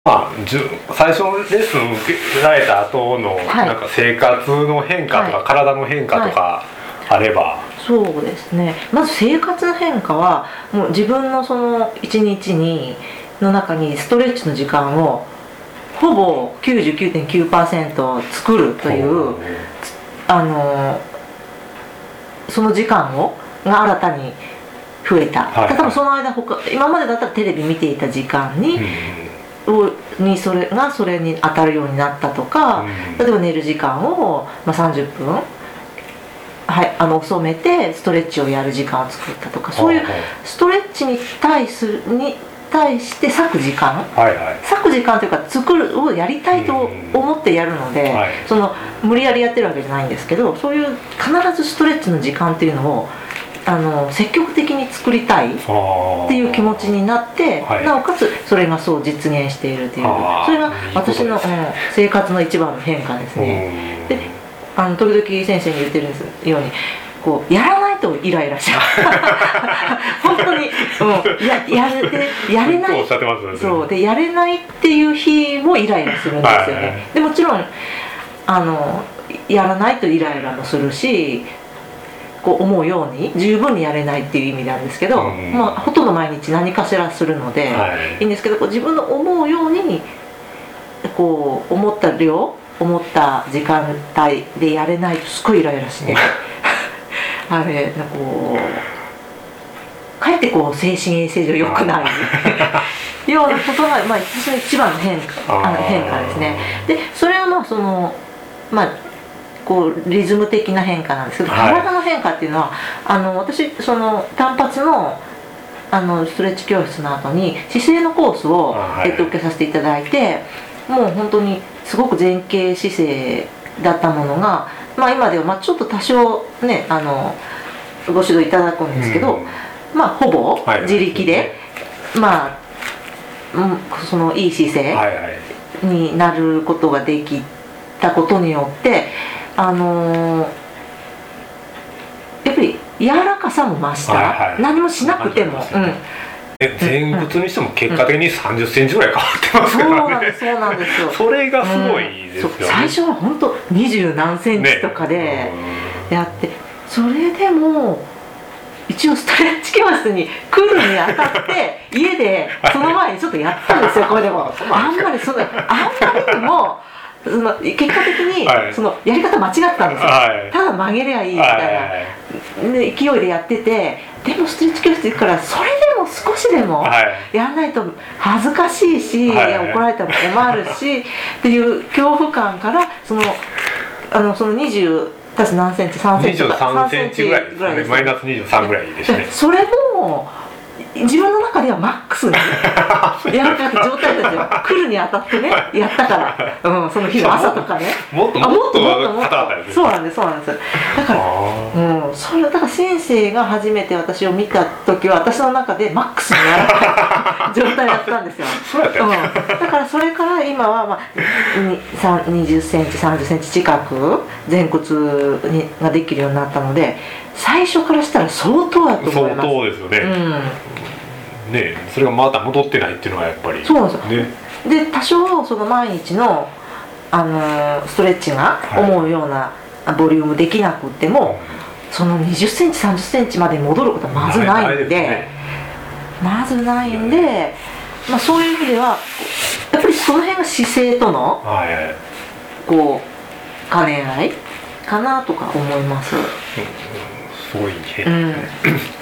最初のレッスン受けられた後の、なんか生活の変化とか、体の変化とかあれば。 そうですね、まず生活の変化はもう自分のその一日の中にストレッチの時間をほぼ 99.9% 作るというその時間が新たに増えた。例えばその間今までだったらテレビ見ていた時間に、それに当たるようになったとか、例えば寝る時間を、30分遅めてストレッチをやる時間を作ったとか、そういうストレッチに対して割く時間、割く時間というかをやりたいと思ってやるので、その無理やりやってるわけじゃないんですけど、そういう必ずストレッチの時間っていうのを積極的に作りたいっていう気持ちになって、なおかつそれがそう実現しているという、それが私の、生活の一番の変化ですね。で時々先生に言ってるようにやらないとイライラしちゃう本当に、やれないそうで、やれないっていう日もイライラするんですよね。でもちろんやらないとイライラもするし、思うように十分にやれないっていう意味なんですけど、ほとんど毎日何かしらするのでいいんですけど、自分の思うように思った量思った時間帯でやれないとすごいイライラしてあれかえって精神衛生上良くないようなことが、私の一番の変化ですね。でそれはリズム的な変化なんですけど、体の変化っていうのは私単発のストレッチ教室の後に姿勢のコースを、受けさせていただいて、もう本当にすごく前傾姿勢だったものが、今ではちょっと多少ねご指導いただくんですけど、ほぼ自力で、そのいい姿勢になることができたことによって、やっぱり柔らかさも増した、何もしなくても。 前屈にしても結果的に30センチぐらい変わってますからね。 そうなんですよ。 それがすごいですよね。 最初は本当20何センチとかでやって、それでも一応ストレッチ教室に来るにあたって家でその前にちょっとやったんですよ。これでもあんまりにも結果的にそのやり方間違ったんですよ。ただ曲げりゃいいみたいな勢いでやってて、でもストレッチ教室行くからそれでも少しでもやらないと恥ずかしいし、怒られたら困るしっていう恐怖感から、その20私何センチ3センチとか 23センチぐらいですね。マイナス23ぐらいですね。 それも自分の中ではマックスにやらかい状態ですよ。来るにあたってねやったから、その日の朝とかね、 もっとそうなんです。だから先生が初めて私を見た時は私の中でマックスにやらかい状態だったんですよ。だからそれから今は20センチ30センチ近く前屈ができるようになったので、最初からしたら相当だと思います。 相当ですよね。それがまだ戻ってないっていうのはやっぱりそうなんですよ。で多少その毎日のストレッチが思うようなボリュームできなくっても、その20センチ30センチまで戻ることはまずないんで、そういう意味ではやっぱりその辺が姿勢との兼ね合いかなとか思います。 すごい